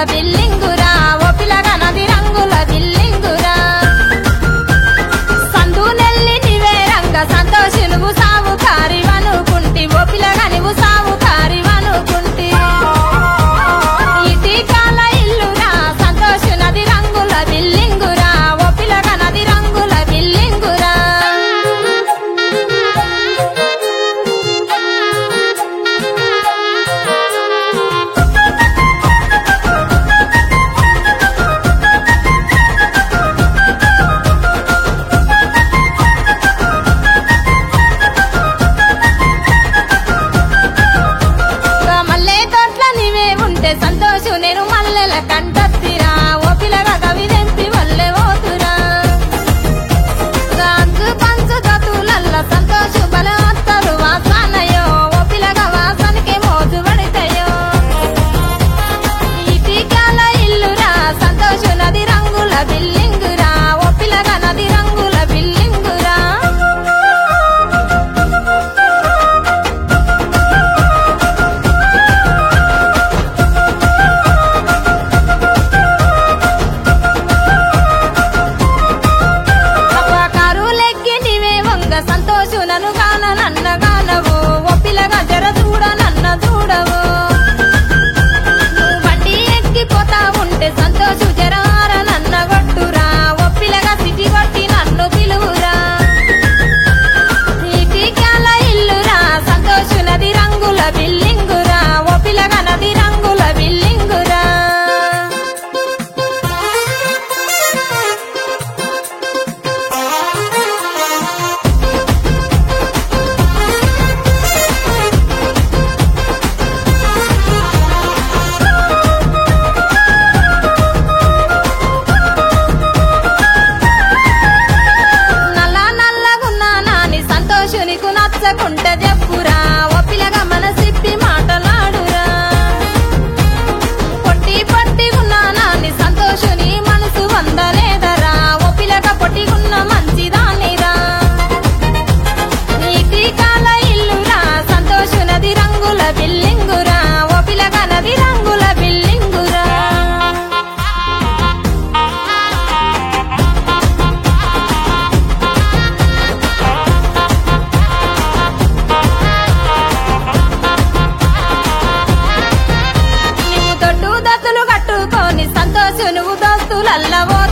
బిల్లింగురా ఓ పిల్లగా నది రంగుల బిల్లింగురా సందు నెల్లి నివే రంగ సంతోషి నువ్వు సావు కారివనుకుంటి ఓ పిల్లగా నువ్వు సావు కారివనుకుంటి ఇటీ కాల ఇల్లురా సంతోషి నది రంగుల బిల్లింగురా ఓ పిల్లగా నది రంగుల బిల్లింగురా మల్లె తోట్ల నీవే ఉంటే సంతోషు నేను మల్లెల కంటత్తిరా ఓ పిల్లగా గవి దెంపి వల్లే పోతురా అంచు పంచు దతులల్ల సంతోషు బలవత్తరు వాసనయో ఓ పిల్లగా వాసనకి మోజు పడతాయో ఇటికల ఇల్లురా సంతోషు నది రంగుల బిల్లింగురా ఓ పిల్లగా నది రంగుల బిల్లింగురా కారు లెక్కి నీవే వంగ సంతోషు నన్ను గాన నన్న గానవు ఓ పిల్లగా జర చూడ నన్న చూడవు నువ్వు బండి ఎక్కిపోతా ఉంటే సంతోషు జరార నన్న గొట్టురా ఓ పిల్లగా సిటి కొట్టి నన్ను పిలువురా ఇటికల ఇల్లురా సంతోషు నది రంగుల బిల్లింగురా ఓ పిల్లగా నది రంగుల బిల్లింగురా నల్ల నల్లగున్నా నాని సంతోషునికు నచ్చకుంటే చెప్పురా ఓ పిల్లగా మనసిప్పి మాటలాడురా పొట్టి పొట్టిగున్నా నాని సంతోషుని మనసు వందలేదరా ఓ పిల్లగా పొట్టిగున్న మంచిదానిరా ఇటికల ఇల్లురా సంతోషు నది రంగుల బిల్లింగురా ఓ పిల్లగా నది రంగుల బిల్లింగురా నువ్వు దొడ్డు దత్తులు కట్టుకొని సంతోషు నువ్వు దోస్తులల్ల